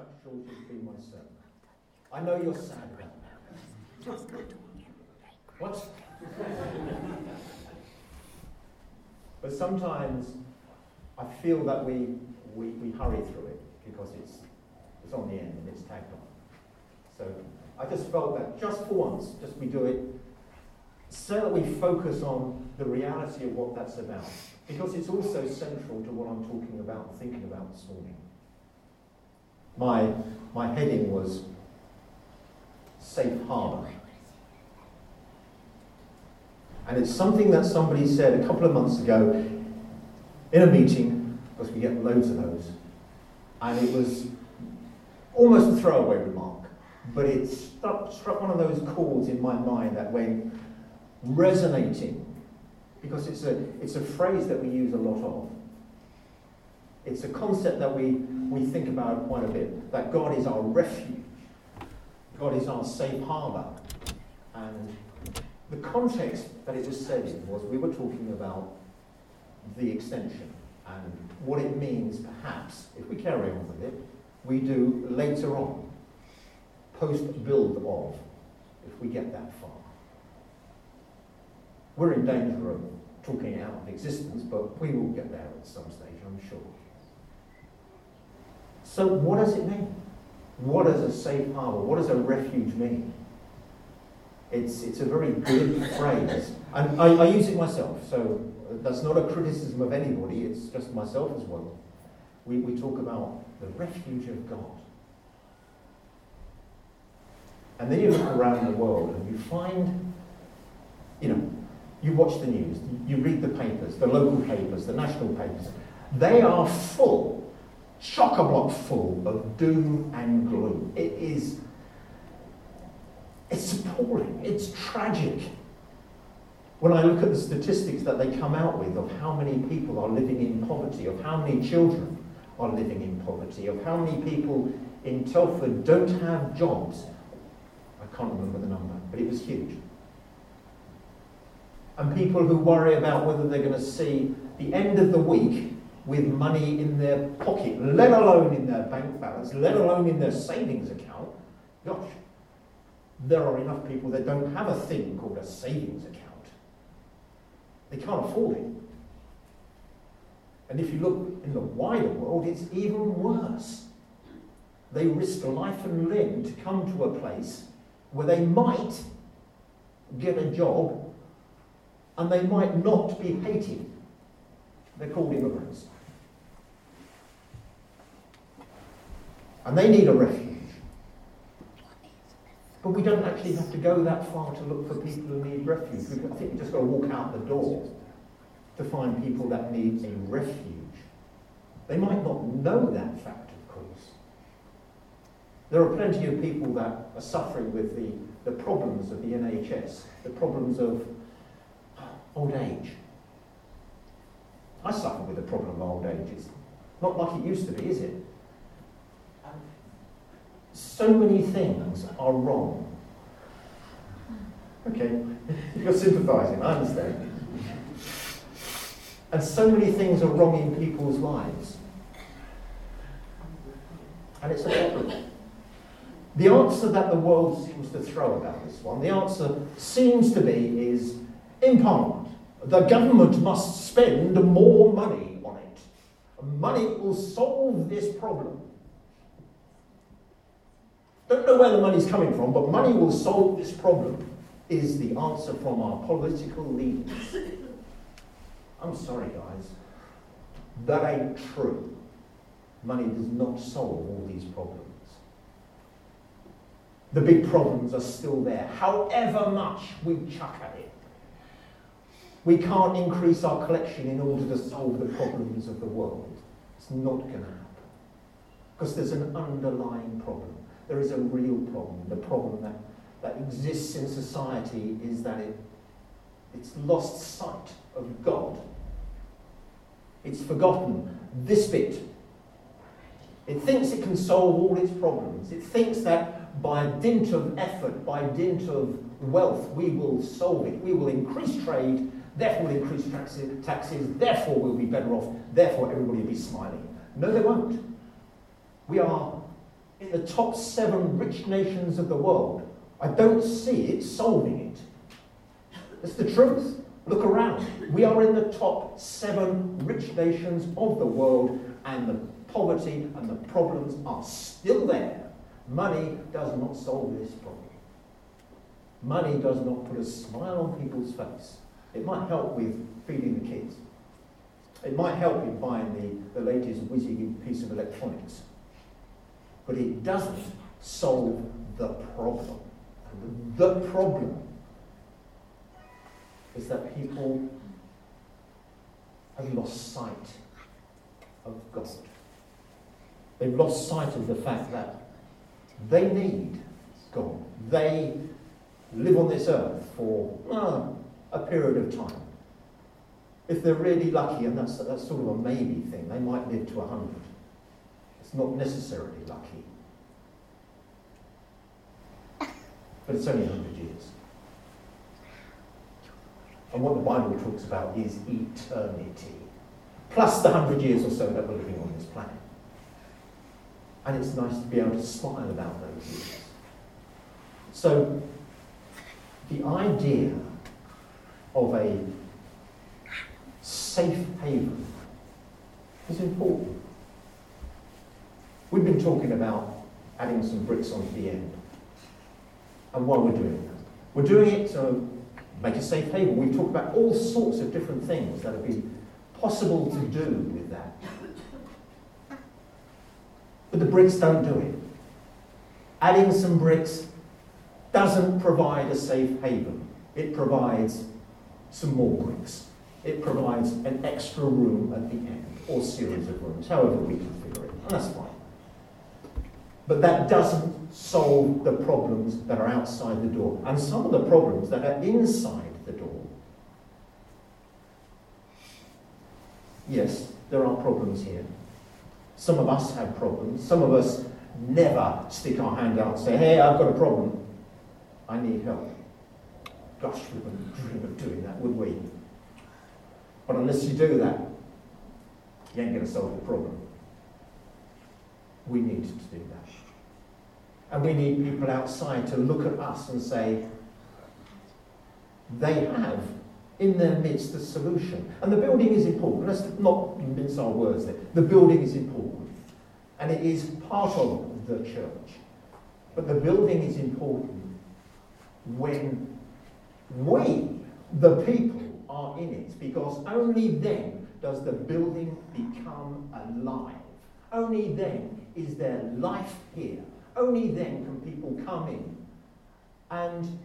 shortage be my servant. I know you're sad about that. What? But sometimes I feel that we hurry through it because it's on the end and it's tagged on. So I just felt that just for once, just we do it so that we focus on the reality of what that's about. Because it's also central to what I'm talking about and thinking about this morning. My heading was Safe Harbour. And it's something that somebody said a couple of months ago in a meeting, because we get loads of those, and it was almost a throwaway remark, but it struck one of those chords in my mind that went resonating, because it's a phrase that we use a lot of. It's a concept that we think about quite a bit, that God is our refuge, God is our safe harbour. And the context that it was said in was we were talking about the extension and what it means, perhaps, if we carry on with it, we do later on, post-build of, if we get that far. We're in danger of talking it out of existence, but we will get there at some stage, I'm sure. So what does it mean? What does a safe harbour, what does a refuge mean? It's a very good phrase. And I use it myself, so that's not a criticism of anybody, it's just myself as well. We talk about the refuge of God. And then you look around the world and you find, you watch the news, you read the papers, the local papers, the national papers. They are full, chock-a-block full of doom and gloom. It's appalling, it's tragic. When I look at the statistics that they come out with of how many people are living in poverty, of how many children are living in poverty, of how many people in Telford don't have jobs. I can't remember the number, but it was huge. And people who worry about whether they're going to see the end of the week with money in their pocket, let alone in their bank balance, let alone in their savings account. Gosh, there are enough people that don't have a thing called a savings account. They can't afford it. And if you look in the wider world, it's even worse. They risk life and limb to come to a place where they might get a job and they might not be hated. They're called immigrants. And they need a refuge. But we don't actually have to go that far to look for people who need refuge. I think we've just got to walk out the door to find people that need a refuge. They might not know that fact, of course. There are plenty of people that are suffering with the problems of the NHS, the problems of old age. I suffer with the problem of old age. It's not like it used to be, is it? So many things are wrong. Okay, you're sympathising, I understand. And so many things are wrong in people's lives. And it's a problem. The answer that the world seems to throw about this one, the answer seems to be is empowerment. The government must spend more money on it. Money will solve this problem. Don't know where the money's coming from, but money will solve this problem, is the answer from our political leaders. I'm sorry, guys. That ain't true. Money does not solve all these problems. The big problems are still there, however much we chuck at it. We can't increase our collection in order to solve the problems of the world. It's not going to happen. Because there's an underlying problem. There is a real problem. The problem that exists in society is that it's lost sight of God. It's forgotten this bit. It thinks it can solve all its problems. It thinks that by dint of effort, by dint of wealth, we will solve it. We will increase trade, therefore we'll increase taxes, therefore we'll be better off, therefore everybody will be smiling. No, they won't. We are in the top 7 rich nations of the world. I don't see it solving it. It's the truth. Look around. We are in the top 7 rich nations of the world, and the poverty and the problems are still there. Money does not solve this problem. Money does not put a smile on people's face. It might help with feeding the kids. It might help in buying the latest whizzing piece of electronics. But it doesn't solve the problem. And the problem is that people have lost sight of God. They've lost sight of the fact that they need God. They live on this earth for a period of time. If they're really lucky, and that's sort of a maybe thing, they might live to 100. It's not necessarily lucky. But it's only 100 years. And what the Bible talks about is eternity. Plus the 100 years or so that we're living on this planet. And it's nice to be able to smile about those years. So, the idea of a safe haven is important. We've been talking about adding some bricks onto the end. And why we're doing that. We're doing it to make a safe haven. We've talked about all sorts of different things that would be possible to do with that. But the bricks don't do it. Adding some bricks doesn't provide a safe haven. It provides some more bricks. It provides an extra room at the end, or series of rooms, however we configure it, and that's fine. But that doesn't solve the problems that are outside the door, and some of the problems that are inside the door. Yes, there are problems here. Some of us have problems. Some of us never stick our hand out and say, hey, I've got a problem. I need help. Gosh, we wouldn't dream of doing that, would we? But unless you do that, you ain't going to solve the problem. We need to do that. And we need people outside to look at us and say, they have in their midst the solution. And the building is important. Let's not mince our words there. The building is important. And it is part of the church. But the building is important when we, the people, are in it. Because only then does the building become alive. Only then is there life here. Only then can people come in and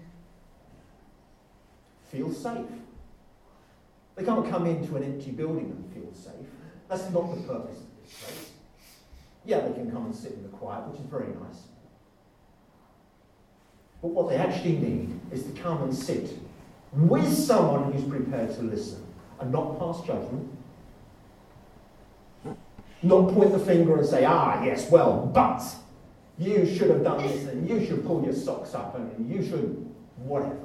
feel safe. They can't come into an empty building and feel safe. That's not the purpose of this place. Yeah, they can come and sit in the quiet, which is very nice. But what they actually need is to come and sit with someone who's prepared to listen and not pass judgment. Not point the finger and say, yes, well, but you should have done this and you should pull your socks up and you should whatever.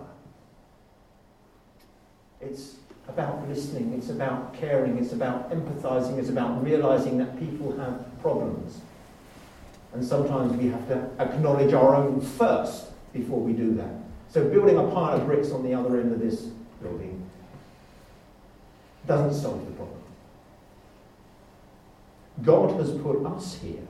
It's about listening, it's about caring, it's about empathizing, it's about realizing that people have problems. And sometimes we have to acknowledge our own first before we do that. So building a pile of bricks on the other end of this building doesn't solve the problem. God has put us here.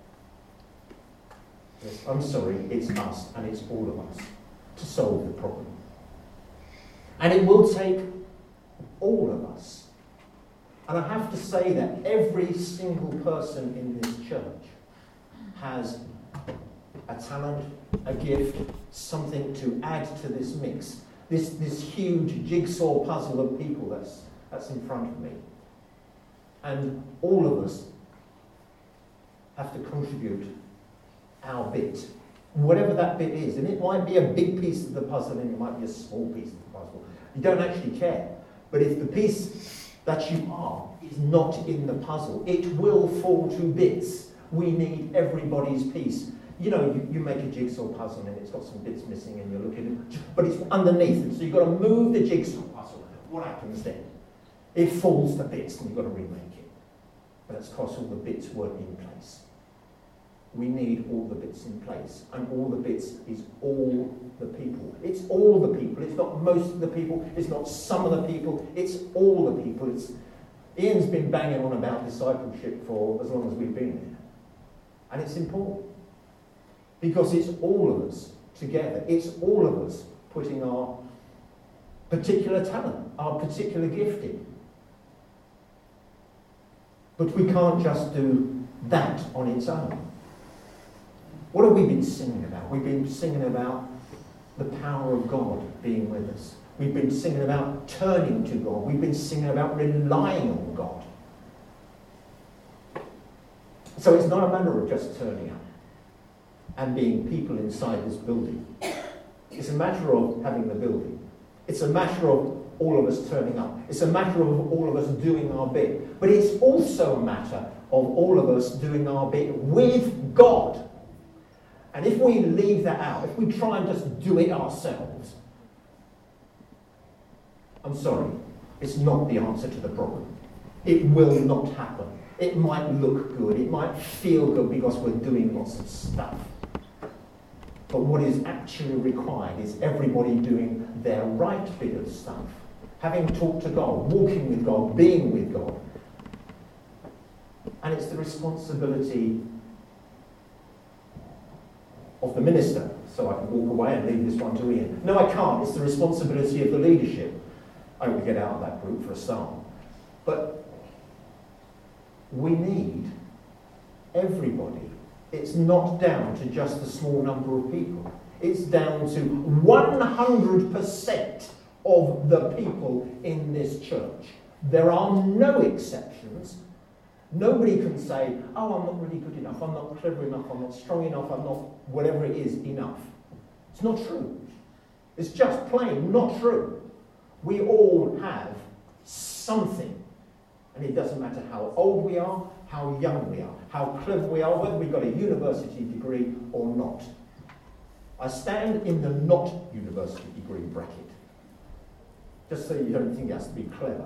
Yes, I'm sorry, it's us and it's all of us to solve the problem. And it will take all of us. And I have to say that every single person in this church has a talent, a gift, something to add to this mix. This huge jigsaw puzzle of people that's in front of me. And all of us have to contribute our bit, whatever that bit is. And it might be a big piece of the puzzle and it might be a small piece of the puzzle. You don't actually care. But if the piece that you are is not in the puzzle, it will fall to bits. We need everybody's piece. You know, you make a jigsaw puzzle and it's got some bits missing and you're looking at it, but it's underneath it. So you've got to move the jigsaw puzzle. What happens then? It falls to bits and you've got to remake it. But that's because all the bits weren't in place. we need all the bits in place. And all the bits is all the people. It's all the people. It's not most of the people. It's not some of the people. It's all the people. Ian's been banging on about discipleship for as long as we've been here. And it's important. Because it's all of us together. It's all of us putting our particular talent, our particular gifting. But we can't just do that on its own. What have we been singing about? We've been singing about the power of God being with us. We've been singing about turning to God. We've been singing about relying on God. So it's not a matter of just turning up and being people inside this building. It's a matter of having the building. It's a matter of all of us turning up. It's a matter of all of us doing our bit. But it's also a matter of all of us doing our bit with God. And if we leave that out, if we try and just do it ourselves, I'm sorry, it's not the answer to the problem. It will not happen. It might look good, it might feel good because we're doing lots of stuff. But what is actually required is everybody doing their right bit of stuff. Having talked to God, walking with God, being with God. And it's the responsibility of the minister. So I can walk away and leave this one to Ian. No, I can't. It's the responsibility of the leadership. I would get out of that group for a start. But we need everybody. It's not down to just a small number of people. It's down to 100% of the people in this church. There are no exceptions. Nobody can say, oh, I'm not really good enough, I'm not clever enough, I'm not strong enough, I'm not whatever it is enough. It's not true. It's just plain not true. We all have something. And it doesn't matter how old we are, how young we are, how clever we are, whether we've got a university degree or not. I stand in the not university degree bracket. Just so you don't think it has to be clever.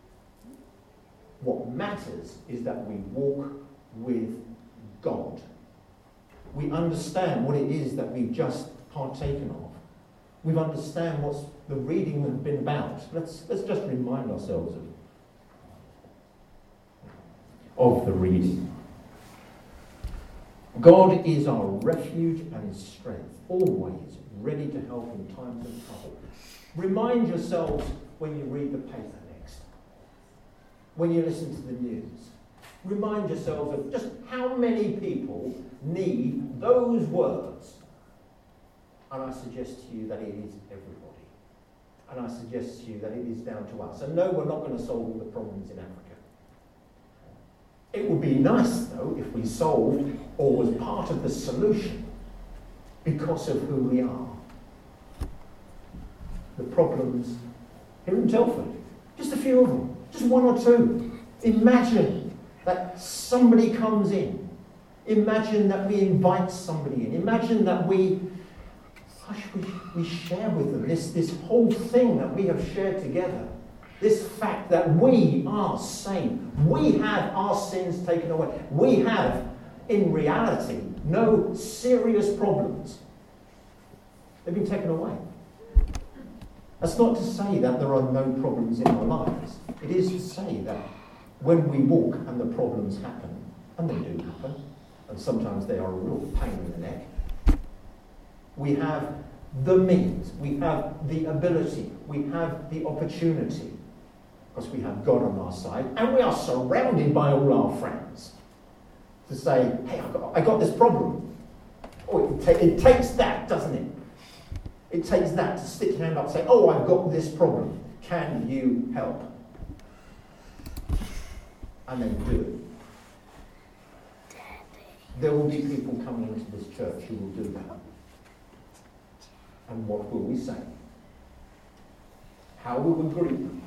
What matters is that we walk with God. We understand what it is that we've just partaken of. We understand what's the reading has been about. Let's just remind ourselves of the reading. God is our refuge and strength, always ready to help in times of trouble. Remind yourselves when you read the paper next, when you listen to the news. Remind yourselves of just how many people need those words. And I suggest to you that it is everybody. And I suggest to you that it is down to us. And no, we're not going to solve all the problems in Africa. It would be nice, though, if we solved or was part of the solution because of who we are. The problems here in Telford, just a few of them, just one or two. Imagine that somebody comes in. Imagine that we invite somebody in. Imagine that we share with them this whole thing that we have shared together. This fact that we are saved. We have our sins taken away. We have, in reality, no serious problems. They've been taken away. That's not to say that there are no problems in our lives. It is to say that when we walk and the problems happen, and they do happen, and sometimes they are a real pain in the neck, we have the means, we have the ability, we have the opportunity, because we have God on our side, and we are surrounded by all our friends, to say, hey, I got this problem. Oh, it takes that, doesn't it? It takes that to stick your hand up and say, oh, I've got this problem. Can you help? And then do it. There will be people coming into this church who will do that. And what will we say? How will we greet them?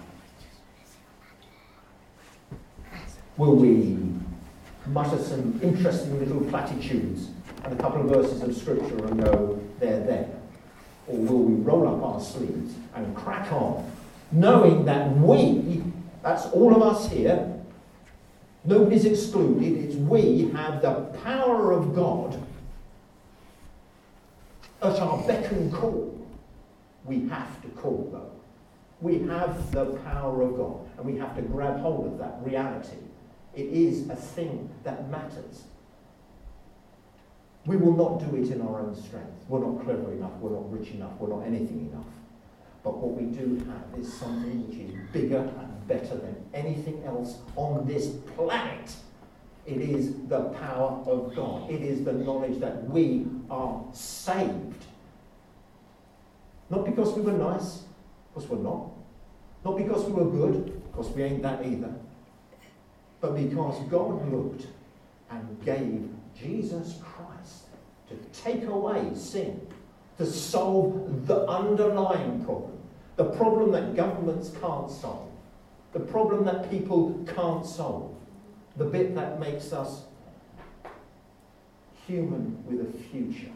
Will we mutter some interesting little platitudes and a couple of verses of scripture and go, they're there? Or will we roll up our sleeves and crack on, knowing that we, that's all of us here, Nobody's excluded. It's we have the power of God at our beck and call. We have to call, though. We have the power of God, and we have to grab hold of that reality. It is a thing that matters. We will not do it in our own strength. We're not clever enough, we're not rich enough, we're not anything enough. But what we do have is something which is bigger and better than anything else on this planet. It is the power of God. It is the knowledge that we are saved. Not because we were nice, because we're not. Not because we were good, because we ain't that either. But because God looked and gave Jesus Christ to take away sin, to solve the underlying problem, the problem that governments can't solve, the problem that people can't solve, the bit that makes us human with a future.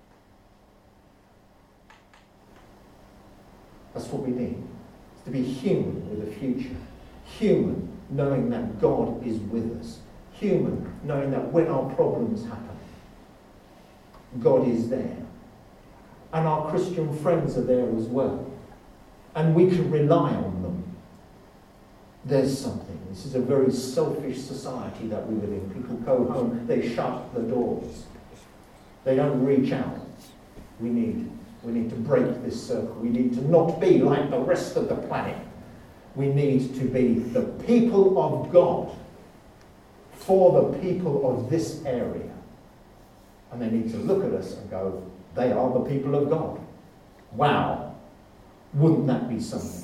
That's what we need. It's to be human with a future. Human, knowing that God is with us. Human, knowing that when our problems happen, God is there. And our Christian friends are there as well. And we can rely on them. There's something. This is a very selfish society that we live in. People go home, they shut the doors. They don't reach out. We need to break this circle. We need to not be like the rest of the planet. We need to be the people of God for the people of this area. And they need to look at us and go, they are the people of God. Wow. Wouldn't that be something?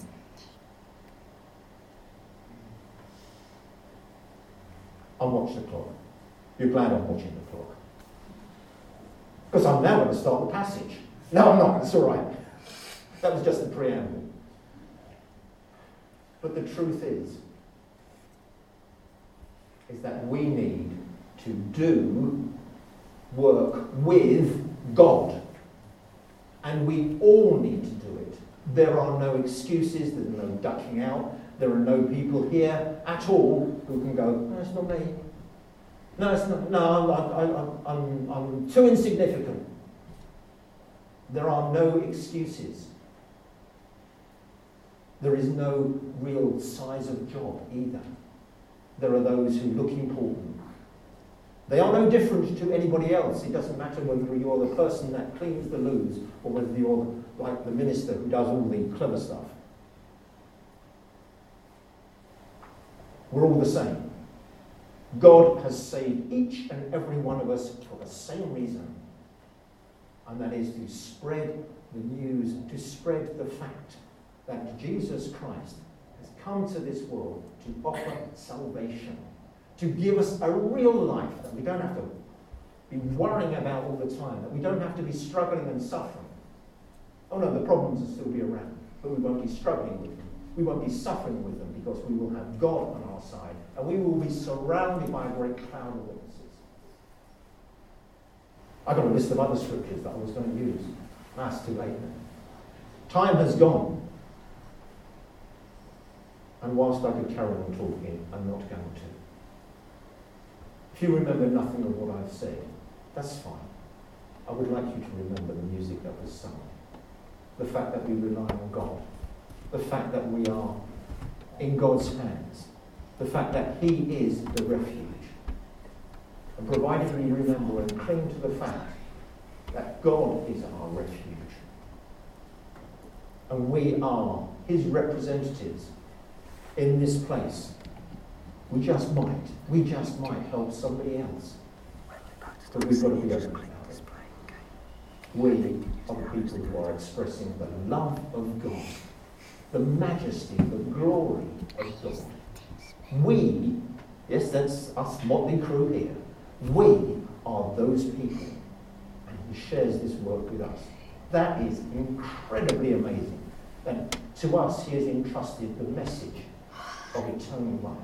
I'll watch the clock. You're glad I'm watching the clock. Because I'm now going to start the passage. No, I'm not. It's all right. That was just the preamble. But the truth is that we need to do work with God. And we all need to do it. There are no excuses. There's no ducking out. There are no people here at all who can go, no, it's not me. No, it's not. No, I'm too insignificant. There are no excuses. There is no real size of job either. There are those who look important. They are no different to anybody else. It doesn't matter whether you're the person that cleans the loos or whether you're like the minister who does all the clever stuff. We're all the same. God has saved each and every one of us for the same reason. And that is to spread the news, to spread the fact that Jesus Christ has come to this world to offer salvation, to give us a real life that we don't have to be worrying about all the time, that we don't have to be struggling and suffering. Oh no, the problems will still be around, but we won't be struggling with them. We won't be suffering with them because we will have God on our side and we will be surrounded by a great cloud of witnesses. I've got a list of other scriptures that I was going to use. That's too late now. Time has gone. And whilst I could carry on talking, I'm not going to. If you remember nothing of what I've said, that's fine. I would like you to remember the music that was sung. The fact that we rely on God. The fact that we are in God's hands. The fact that He is the refuge. And provided we remember and cling to the fact that God is our refuge. And we are His representatives in this place. We just might help somebody else. But we've got to be open about it. We are the people who are expressing the love of God, the majesty, the glory of God. We, yes, that's us motley crew here, we are those people. And He shares this work with us. That is incredibly amazing. And to us, He has entrusted the message of eternal life.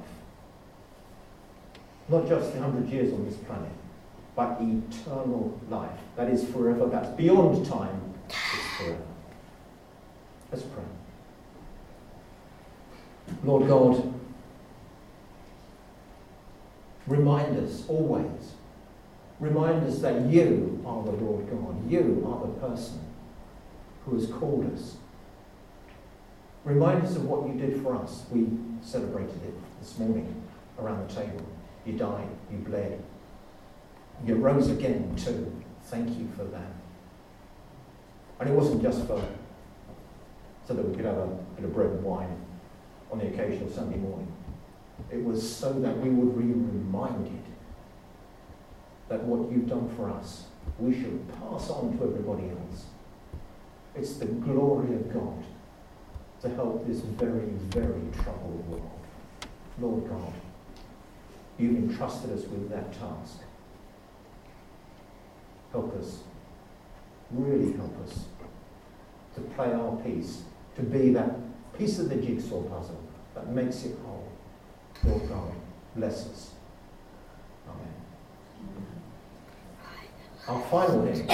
Not just 100 years on this planet, but eternal life. That is forever. That's beyond time. It's forever. Let's pray. Lord God, Remind us always. Remind us that you are the Lord God. You are the person who has called us. Remind us of what you did for us. We celebrated it this morning around the table. You died, you bled. You rose again too. Thank you for that. And it wasn't just so that we could have a bit of bread and wine on the occasional Sunday morning. It was so that we would be reminded that what you've done for us, we should pass on to everybody else. It's the glory of God to help this very, very troubled world. Lord God, you've entrusted us with that task. Help us, really help us, to play our piece, to be that piece of the jigsaw puzzle that makes it whole. Lord God, bless us. Amen. Our final hymn.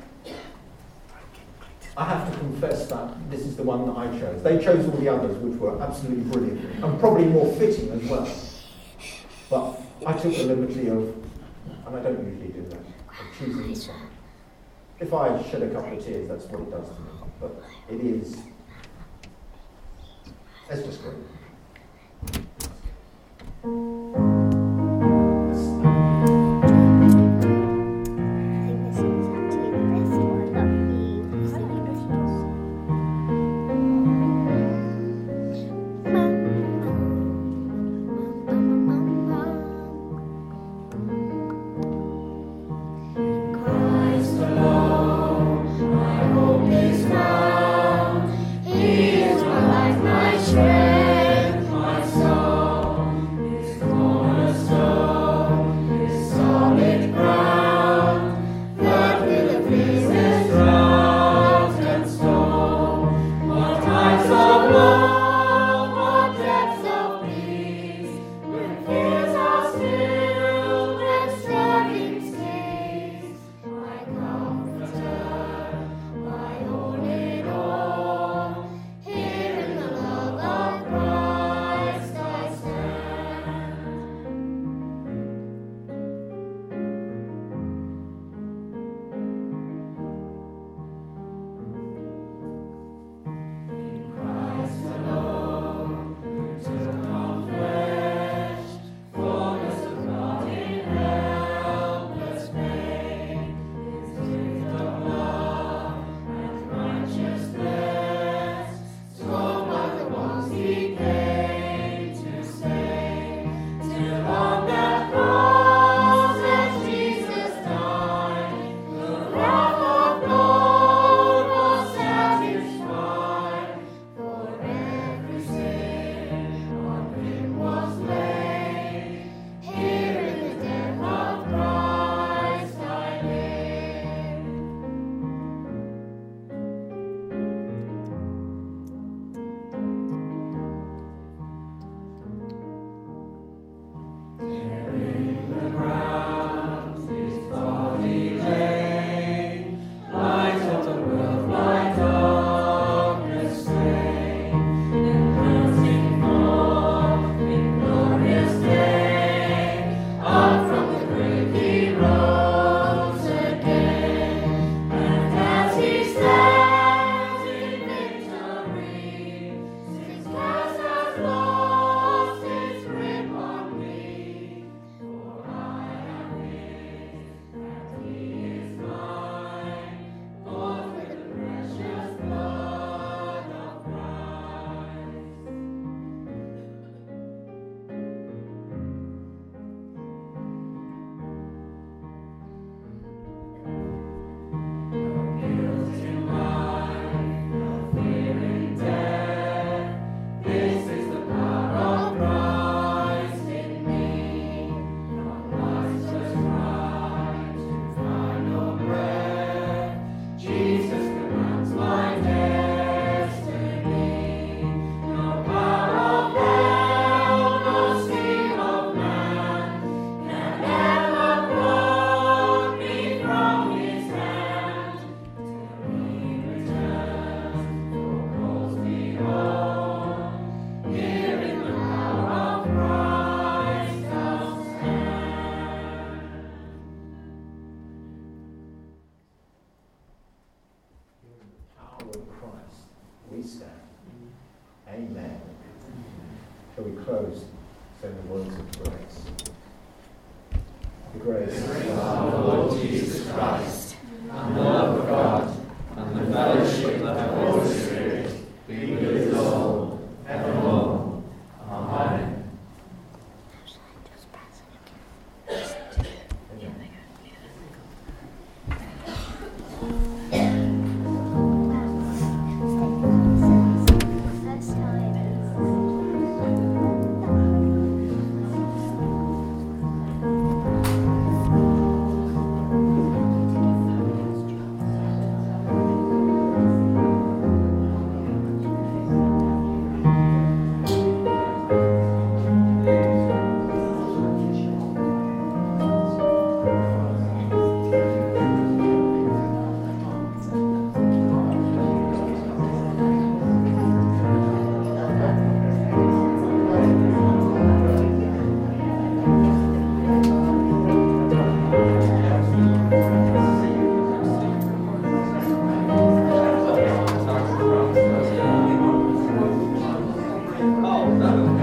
I have to confess that this is the one that I chose. They chose all the others, which were absolutely brilliant, and probably more fitting as well. But I took the liberty of, and I don't usually do that, of choosing this one. If I shed a couple of tears, that's what it does to me. But it is, it's just great. He is my life, my strength, my song. His glory Easter. Amen. Shall we close saying the words of grace? The grace of our Lord Jesus Christ, and the love of God, and the fellowship of the Holy Spirit be with us all, evermore. Amen. Oh, no.